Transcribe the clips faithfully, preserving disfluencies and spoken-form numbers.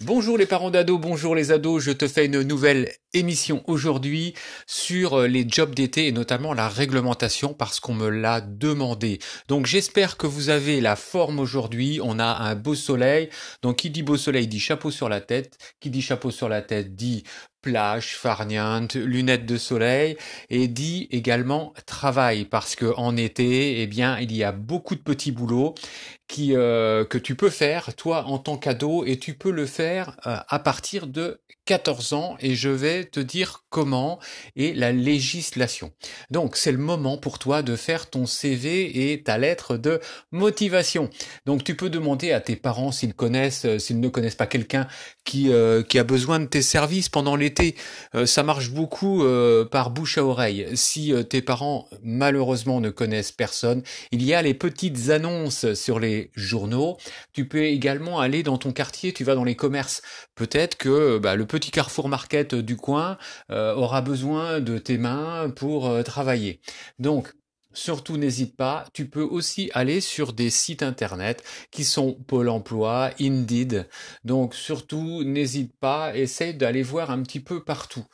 Bonjour les parents d'ados, bonjour les ados, je te fais une nouvelle émission aujourd'hui sur euh, les jobs d'été et notamment la réglementation parce qu'on me l'a demandé. Donc j'espère que vous avez la forme aujourd'hui, on a un beau soleil, donc qui dit beau soleil dit chapeau sur la tête, qui dit chapeau sur la tête dit plage, farniente, lunettes de soleil et dit également travail parce que en été, eh bien, il y a beaucoup de petits boulots qui euh, que tu peux faire toi en tant qu'ado et tu peux le faire euh, à partir de quatorze ans et je vais te dire comment et la législation. Donc c'est le moment pour toi de faire ton C V et ta lettre de motivation. Donc tu peux demander à tes parents s'ils connaissent, euh, s'ils ne connaissent pas quelqu'un qui euh, qui a besoin de tes services pendant l'été. Euh, ça marche beaucoup euh, par bouche à oreille. Si euh, tes parents malheureusement ne connaissent personne, il y a les petites annonces sur les journaux. Tu peux également aller dans ton quartier, tu vas dans les commerces. Peut-être que bah, le petit Carrefour Market du coin euh, aura besoin de tes mains pour euh, travailler. Donc, surtout n'hésite pas, tu peux aussi aller sur des sites internet qui sont Pôle emploi, Indeed. Donc surtout n'hésite pas, essaye d'aller voir un petit peu partout.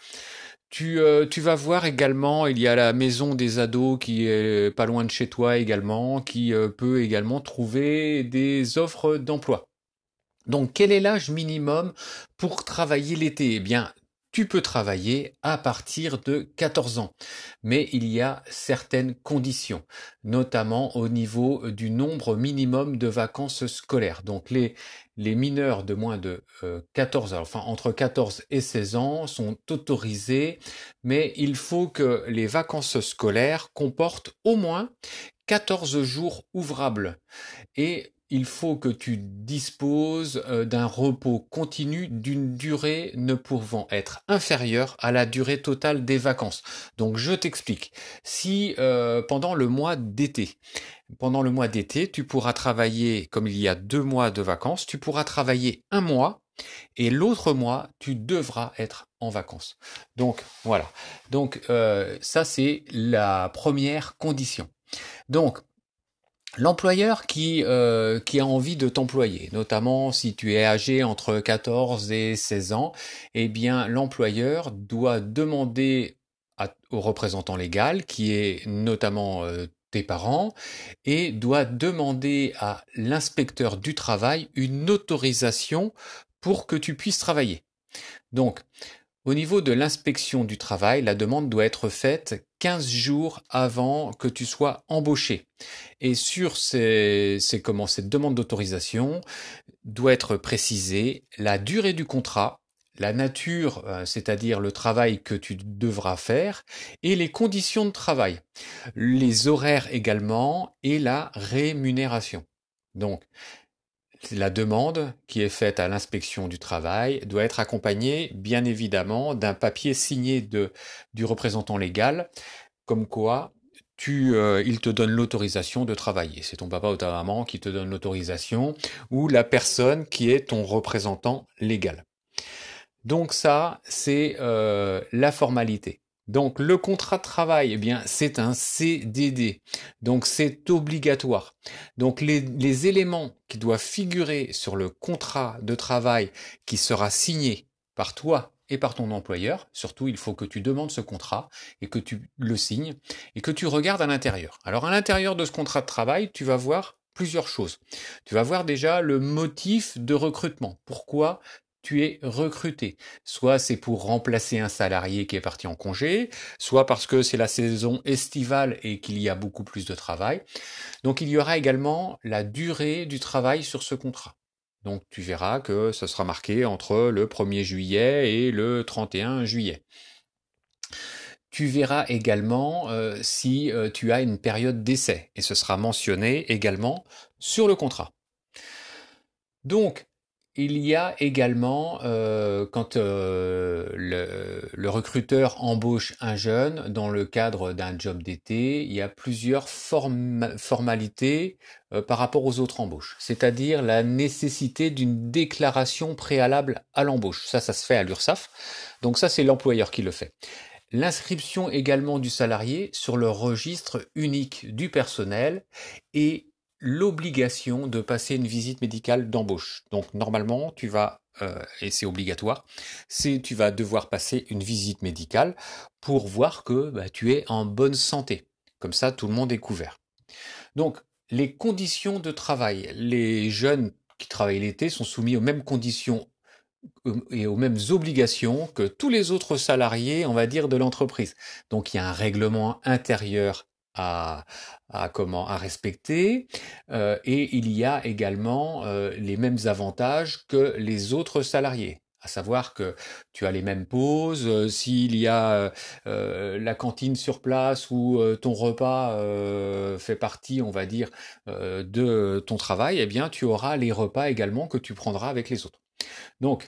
Tu, euh, tu vas voir également, il y a la maison des ados qui est pas loin de chez toi également, qui euh, peut également trouver des offres d'emploi. Donc, quel est l'âge minimum pour travailler l'été? Eh bien, tu peux travailler à partir de quatorze ans, mais il y a certaines conditions, notamment au niveau du nombre minimum de vacances scolaires. Donc, les, les mineurs de moins de euh, quatorze, enfin entre quatorze et seize ans sont autorisés, mais il faut que les vacances scolaires comportent au moins quatorze jours ouvrables. Et il faut que tu disposes euh, d'un repos continu d'une durée ne pouvant être inférieure à la durée totale des vacances. Donc je t'explique. Si euh, pendant le mois d'été, pendant le mois d'été, tu pourras travailler, comme il y a deux mois de vacances, tu pourras travailler un mois et l'autre mois, tu devras être en vacances. Donc voilà. Donc euh, ça c'est la première condition. Donc l'employeur qui, euh, qui a envie de t'employer, notamment si tu es âgé entre quatorze et seize ans, eh bien l'employeur doit demander à- au représentant légal, qui est notamment euh, tes parents, et doit demander à l'inspecteur du travail une autorisation pour que tu puisses travailler. Donc, au niveau de l'inspection du travail, la demande doit être faite quinze jours avant que tu sois embauché. Et sur ces, ces, comment, cette demande d'autorisation doit être précisée la durée du contrat, la nature, euh, c'est-à-dire le travail que tu devras faire, et les conditions de travail, les horaires également, et la rémunération. Donc, la demande qui est faite à l'inspection du travail doit être accompagnée, bien évidemment, d'un papier signé de, du représentant légal, comme quoi tu, euh, il te donne l'autorisation de travailler. C'est ton papa ou ta maman qui te donne l'autorisation, ou la personne qui est ton représentant légal. Donc ça, c'est euh, la formalité. Donc le contrat de travail, eh bien, c'est un C D D. Donc c'est obligatoire. Donc les, les éléments qui doivent figurer sur le contrat de travail qui sera signé par toi et par ton employeur, surtout il faut que tu demandes ce contrat et que tu le signes et que tu regardes à l'intérieur. Alors à l'intérieur de ce contrat de travail, tu vas voir plusieurs choses. Tu vas voir déjà le motif de recrutement. Pourquoi tu es recruté. Soit c'est pour remplacer un salarié qui est parti en congé, soit parce que c'est la saison estivale et qu'il y a beaucoup plus de travail. Donc il y aura également la durée du travail sur ce contrat. Donc tu verras que ce sera marqué entre le premier juillet et le trente et un juillet. Tu verras également euh, si euh, tu as une période d'essai et ce sera mentionné également sur le contrat. Donc, il y a également, euh, quand euh, le, le recruteur embauche un jeune dans le cadre d'un job d'été, il y a plusieurs form- formalités euh, par rapport aux autres embauches. C'est-à-dire la nécessité d'une déclaration préalable à l'embauche. Ça, ça se fait à l'URSSAF. Donc ça, c'est l'employeur qui le fait. L'inscription également du salarié sur le registre unique du personnel et l'obligation de passer une visite médicale d'embauche. Donc normalement, tu vas, euh, et c'est obligatoire, c'est tu vas devoir passer une visite médicale pour voir que bah, tu es en bonne santé. Comme ça, tout le monde est couvert. Donc, les conditions de travail. Les jeunes qui travaillent l'été sont soumis aux mêmes conditions euh, et aux mêmes obligations que tous les autres salariés, on va dire, de l'entreprise. Donc, il y a un règlement intérieur à, à comment à respecter euh, et il y a également euh, les mêmes avantages que les autres salariés. À savoir que tu as les mêmes pauses, euh, s'il y a euh, la cantine sur place ou euh, ton repas euh, fait partie, on va dire, euh, de ton travail, eh bien tu auras les repas également que tu prendras avec les autres. Donc,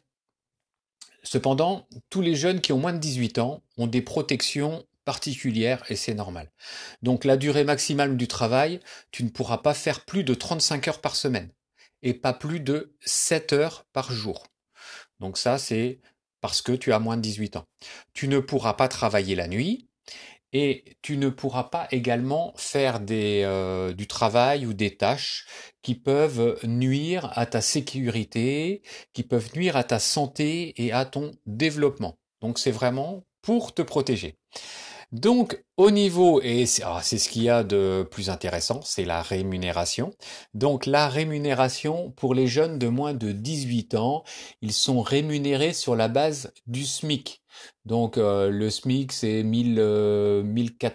cependant, tous les jeunes qui ont moins de dix-huit ans ont des protections particulières et c'est normal. Donc la durée maximale du travail, tu ne pourras pas faire plus de trente-cinq heures par semaine et pas plus de sept heures par jour. Donc ça, c'est parce que tu as moins de dix-huit ans. Tu ne pourras pas travailler la nuit et tu ne pourras pas également faire des, euh, du travail ou des tâches qui peuvent nuire à ta sécurité, qui peuvent nuire à ta santé et à ton développement. Donc c'est vraiment pour te protéger. Donc, au niveau, et c'est ah, c'est ce qu'il y a de plus intéressant, c'est la rémunération. Donc, la rémunération pour les jeunes de moins de dix-huit ans, ils sont rémunérés sur la base du SMIC. Donc, euh, le SMIC, c'est mille, euh, mille quatre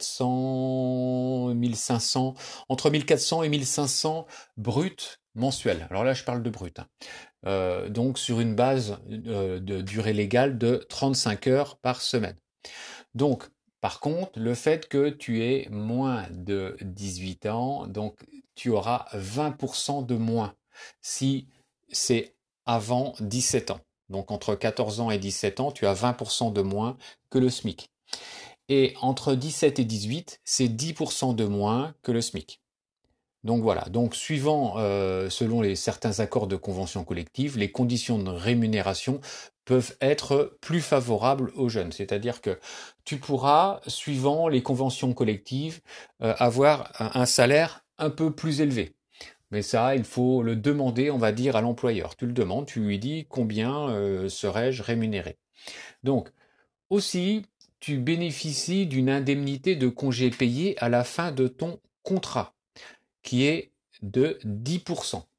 cents, mille cinq cents, entre mille quatre cents et mille cinq cents bruts mensuels. Alors là, je parle de brut. Hein. Euh, donc, sur une base euh, de durée légale de trente-cinq heures par semaine. Donc, par contre, le fait que tu aies moins de dix-huit ans, donc tu auras vingt pour cent de moins si c'est avant dix-sept ans. Donc entre quatorze ans et dix-sept ans, tu as vingt pour cent de moins que le SMIC. Et entre dix-sept et dix-huit, c'est dix pour cent de moins que le SMIC. Donc voilà, donc suivant, euh, selon les certains accords de convention collective, les conditions de rémunération peuvent être plus favorables aux jeunes. C'est-à-dire que tu pourras, suivant les conventions collectives, euh, avoir un, un salaire un peu plus élevé. Mais ça, il faut le demander, on va dire, à l'employeur. Tu le demandes, tu lui dis combien euh, serais-je rémunéré. Donc, aussi, tu bénéficies d'une indemnité de congé payé à la fin de ton contrat, qui est de dix pour cent.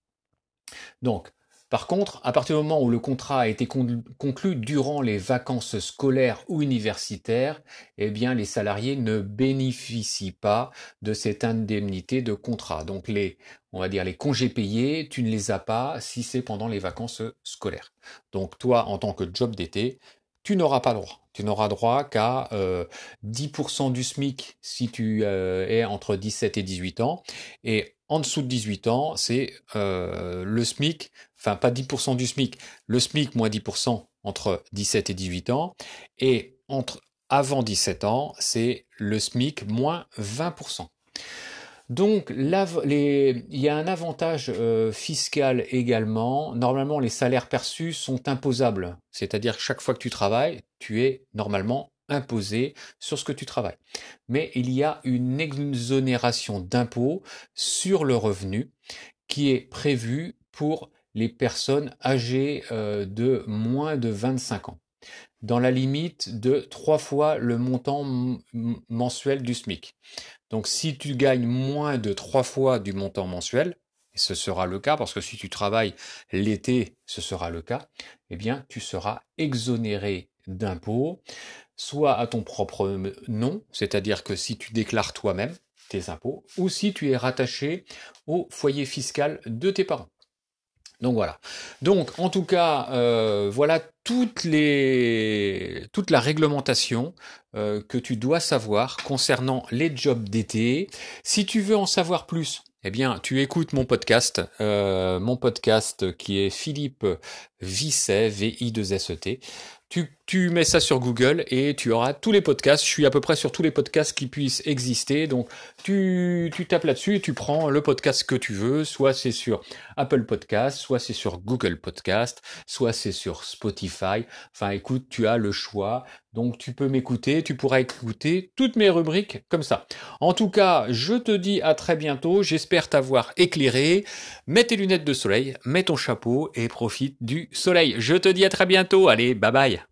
Donc, par contre, à partir du moment où le contrat a été conclu durant les vacances scolaires ou universitaires, eh bien, les salariés ne bénéficient pas de cette indemnité de contrat. Donc, les, on va dire, les congés payés, tu ne les as pas si c'est pendant les vacances scolaires. Donc, toi, en tant que job d'été, tu n'auras pas droit. Tu n'auras droit qu'à euh, dix pour cent du SMIC si tu euh, es entre dix-sept et dix-huit ans. Et en dessous de dix-huit ans, c'est euh, le SMIC, enfin pas dix pour cent du SMIC, le SMIC moins dix pour cent entre dix-sept et dix-huit ans. Et entre avant dix-sept ans, c'est le SMIC moins vingt pour cent. Donc, les, il y a un avantage euh, fiscal également. Normalement, les salaires perçus sont imposables. C'est-à-dire que chaque fois que tu travailles, tu es normalement imposé sur ce que tu travailles. Mais il y a une exonération d'impôt sur le revenu qui est prévue pour les personnes âgées euh, de moins de vingt-cinq ans, dans la limite de trois fois le montant mensuel du SMIC. Donc si tu gagnes moins de trois fois du montant mensuel, et ce sera le cas, parce que si tu travailles l'été, ce sera le cas, eh bien tu seras exonéré d'impôts, soit à ton propre nom, c'est-à-dire que si tu déclares toi-même tes impôts, ou si tu es rattaché au foyer fiscal de tes parents. Donc voilà. Donc en tout cas, euh, voilà toutes les, toute la réglementation euh, que tu dois savoir concernant les jobs d'été. Si tu veux en savoir plus, eh bien tu écoutes mon podcast, euh, mon podcast qui est Philippe Visset, V I deux S E T. Tu, tu mets ça sur Google et tu auras tous les podcasts. Je suis à peu près sur tous les podcasts qui puissent exister. Donc, tu, tu tapes là-dessus et tu prends le podcast que tu veux. Soit c'est sur Apple Podcasts, soit c'est sur Google Google Podcast, soit c'est sur Spotify. Enfin, écoute, tu as le choix. Donc, tu peux m'écouter, tu pourras écouter toutes mes rubriques comme ça. En tout cas, je te dis à très bientôt. J'espère t'avoir éclairé. Mets tes lunettes de soleil, mets ton chapeau et profite du soleil. Je te dis à très bientôt. Allez, bye bye.